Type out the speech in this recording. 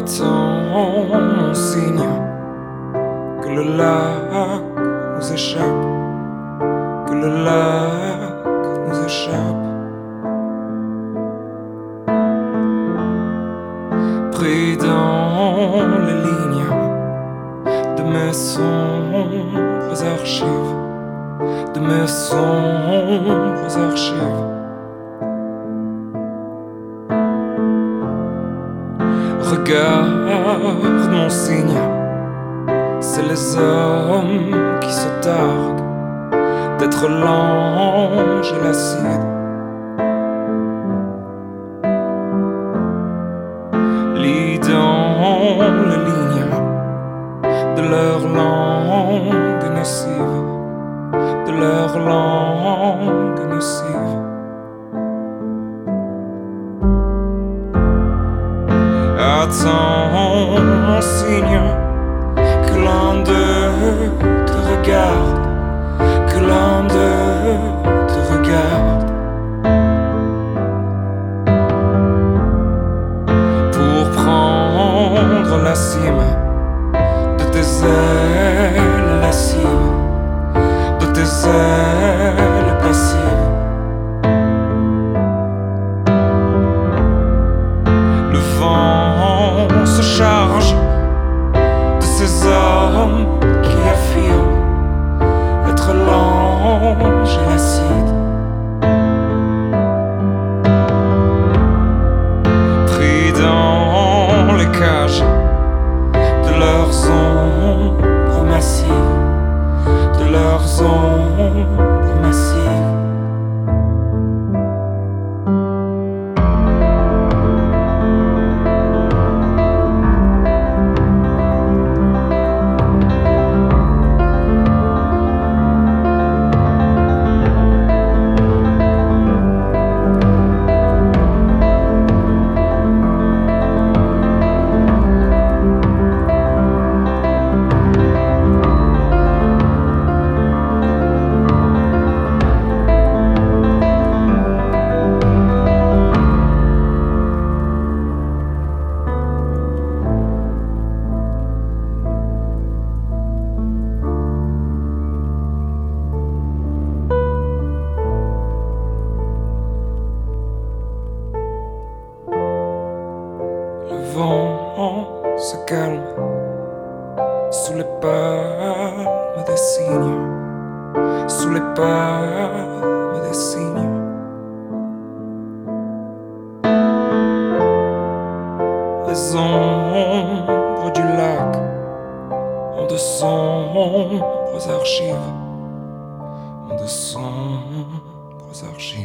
Attends mon signe, que le lac nous échappe, que le lac nous échappe. Pris dans les lignes de mes sombres archives, de mes sombres archives. Regarde mon signe, c'est les hommes qui se targuent d'être l'ange et l'acide. Lis dans les lignes de leur langue nocive, de leur langue nocive. Attends mon signe, que l'un d'eux te regarde, que l'un d'eux te regarde. Pour prendre la cime de tes ailes lascives, de tes ailes passives. Le vent se charge de ces hommes qui affirment être l'ange et l'acide. Pris dans les cages de leurs ombres massives, de leurs ombres massives. Le vent se calme sous les palmes des cygnes, sous les palmes des cygnes. Les ombres du lac ont de sombres archives, ont de sombres archives.